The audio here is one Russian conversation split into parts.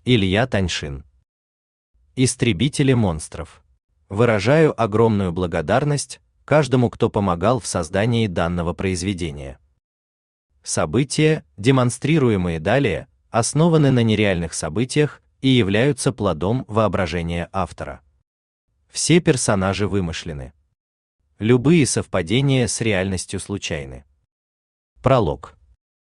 Илья Таньшин. Истребители монстров. Выражаю огромную благодарность каждому, кто помогал в создании данного произведения. События, демонстрируемые далее, основаны на нереальных событиях и являются плодом воображения автора. Все персонажи вымышлены. Любые совпадения с реальностью случайны. Пролог.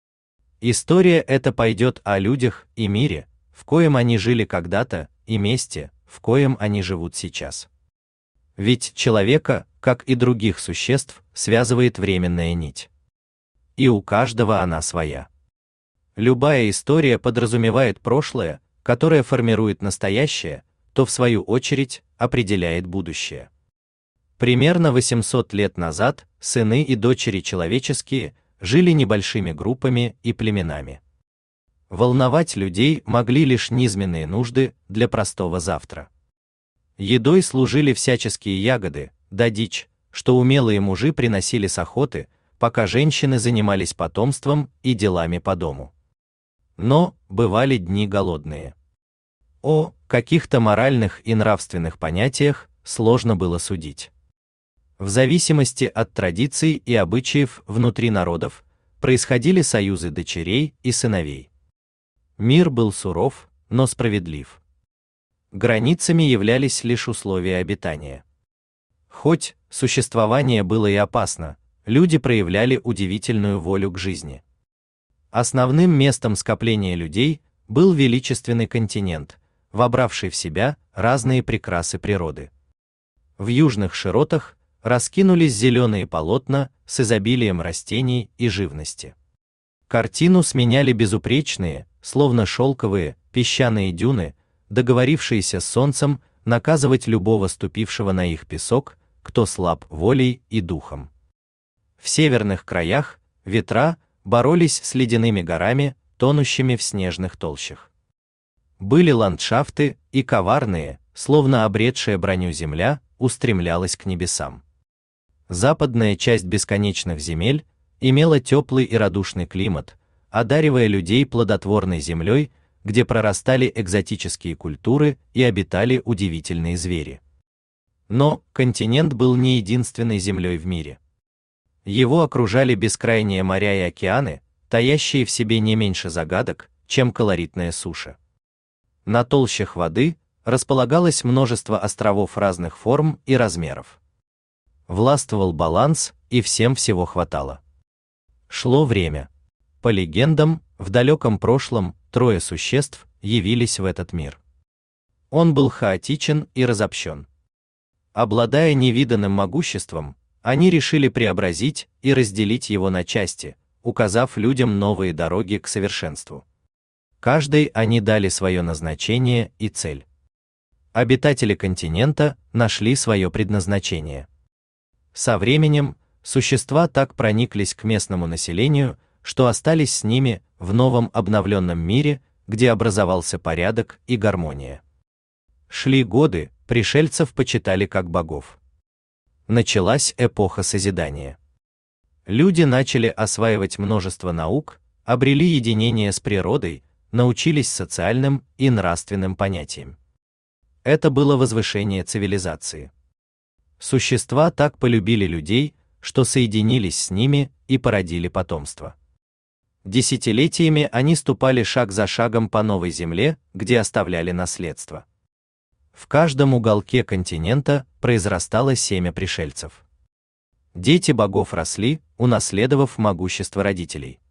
История эта пойдет о людях и мире, в коем они жили когда-то, и месте, в коем они живут сейчас. Ведь человека, как и других существ, связывает временная нить. И у каждого она своя. Любая история подразумевает прошлое, которое формирует настоящее, то в свою очередь определяет будущее. Примерно 800 лет назад сыны и дочери человеческие жили небольшими группами и племенами. Волновать людей могли лишь низменные нужды для простого завтра. Едой служили всяческие ягоды, да дичь, что умелые мужи приносили с охоты, пока женщины занимались потомством и делами по дому. Но бывали дни голодные. О каких-то моральных и нравственных понятиях сложно было судить. В зависимости от традиций и обычаев внутри народов происходили союзы дочерей и сыновей. Мир был суров, но справедлив. Границами являлись лишь условия обитания. Хоть существование было и опасно, люди проявляли удивительную волю к жизни. Основным местом скопления людей был величественный континент, вобравший в себя разные прекрасы природы. В южных широтах раскинулись зеленые полотна с изобилием растений и живности. Картину сменяли безупречные, словно шелковые, песчаные дюны, договорившиеся с солнцем наказывать любого ступившего на их песок, кто слаб волей и духом. В северных краях ветра боролись с ледяными горами, тонущими в снежных толщах. Были ландшафты и коварные, словно обретшая броню земля, устремлялась к небесам. Западная часть бесконечных земель имела теплый и радушный климат, одаривая людей плодотворной землей, где прорастали экзотические культуры и обитали удивительные звери. Но континент был не единственной землей в мире. Его окружали бескрайние моря и океаны, таящие в себе не меньше загадок, чем колоритная суша. На толщах воды располагалось множество островов разных форм и размеров. Властвовал баланс, и всем всего хватало. Шло время. По легендам, в далеком прошлом трое существ явились в этот мир. Он был хаотичен и разобщен. Обладая невиданным могуществом, они решили преобразить и разделить его на части, указав людям новые дороги к совершенству. Каждой они дали свое назначение и цель. Обитатели континента нашли свое предназначение. Со временем существа так прониклись к местному населению, что остались с ними в новом обновленном мире, где образовался порядок и гармония. Шли годы, пришельцев почитали как богов. Началась эпоха созидания. Люди начали осваивать множество наук, обрели единение с природой, научились социальным и нравственным понятиям. Это было возвышение цивилизации. Существа так полюбили людей, что соединились с ними и породили потомство. Десятилетиями они ступали шаг за шагом по новой земле, где оставляли наследство. В каждом уголке континента произрастало семя пришельцев. Дети богов росли, унаследовав могущество родителей.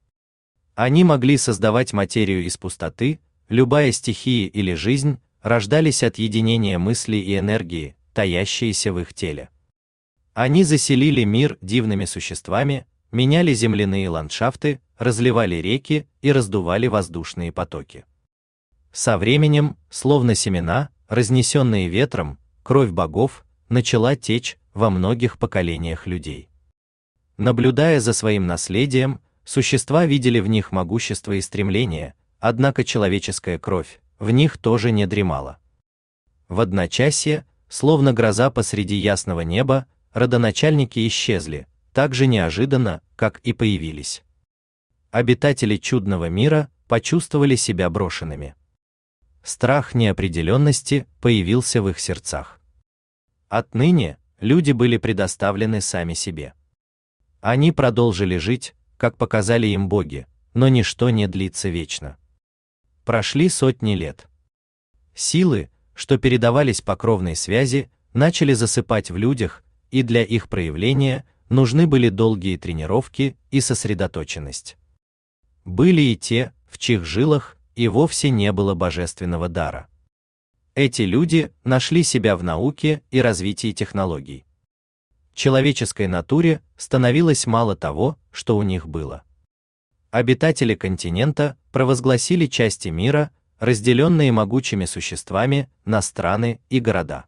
Они могли создавать материю из пустоты, любая стихия или жизнь рождались от единения мысли и энергии, таящиеся в их теле. Они заселили мир дивными существами, меняли земляные ландшафты, разливали реки и раздували воздушные потоки. Со временем, словно семена, разнесенные ветром, кровь богов начала течь во многих поколениях людей. Наблюдая за своим наследием, существа видели в них могущество и стремление, однако человеческая кровь в них тоже не дремала. В одночасье, словно гроза посреди ясного неба, родоначальники исчезли, так же неожиданно, как и появились. Обитатели чудного мира почувствовали себя брошенными. Страх неопределенности появился в их сердцах. Отныне люди были предоставлены сами себе. Они продолжили жить, как показали им боги, но ничто не длится вечно. Прошли сотни лет. Силы, что передавались по кровной связи, начали засыпать в людях, и для их проявления нужны были долгие тренировки и сосредоточенность. Были и те, в чьих жилах и вовсе не было божественного дара. Эти люди нашли себя в науке и развитии технологий. Человеческой натуре становилось мало того, что у них было. Обитатели континента провозгласили части мира, разделенные могучими существами, на страны и города.